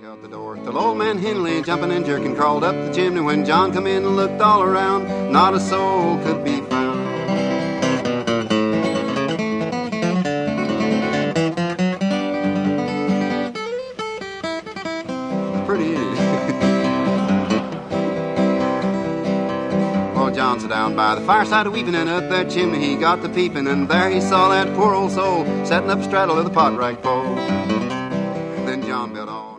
out the door. The old man Henley, jumping and jerking, crawled up the chimney. When John come in and looked all around, not a soul could be found. Pretty, isn't it? Well, John sat down by the fireside weeping, and up that chimney he got the peeping, and there he saw that poor old soul setting up straddle of the pot rag pole. Then John built all